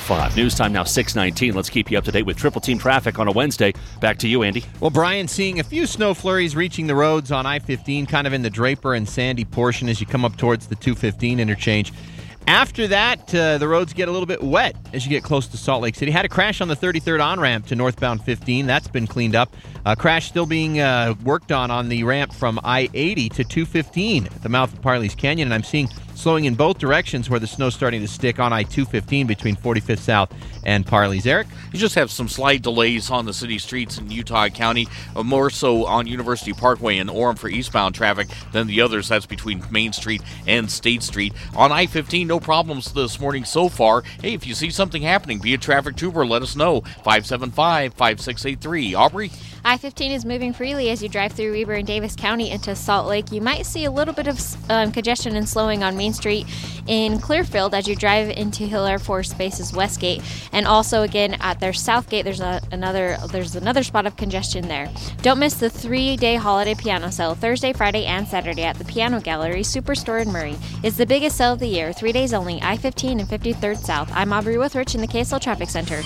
5. News time now 6:19. Let's keep you up to date with Triple Team traffic on a Wednesday. Back to you, Andy. Well, Brian, seeing a few snow flurries reaching the roads on I-15, kind of in the Draper and Sandy portion as you come up towards the 215 interchange. After that, the roads get a little bit wet as you get close to Salt Lake City. Had a crash on the 33rd on-ramp to northbound 15. That's been cleaned up. Crash still being worked on the ramp from I-80 to 215 at the mouth of Parley's Canyon. And I'm seeing slowing in both directions where the snow's starting to stick on I-215 between 45th South and Parley's. Eric? You just have some slight delays on the city streets in Utah County, more so on University Parkway and Orem for eastbound traffic than the others. That's between Main Street and State Street. On I-15, no problems this morning so far. Hey, if you see something happening, be a traffic trooper, let us know. 575-5683. Aubrey? I-15 is moving freely as you drive through Weber and Davis County into Salt Lake. You might see a little bit of congestion and slowing on Main Street in Clearfield as you drive into Hill Air Force Base's Westgate. And also, again, at their Southgate, there's another spot of congestion there. Don't miss the 3-day holiday piano sale, Thursday, Friday, and Saturday at the Piano Gallery Superstore in Murray. It's the biggest sale of the year, 3 days only, I-15 and 53rd South. I'm Aubrey with Rich in the KSL Traffic Center.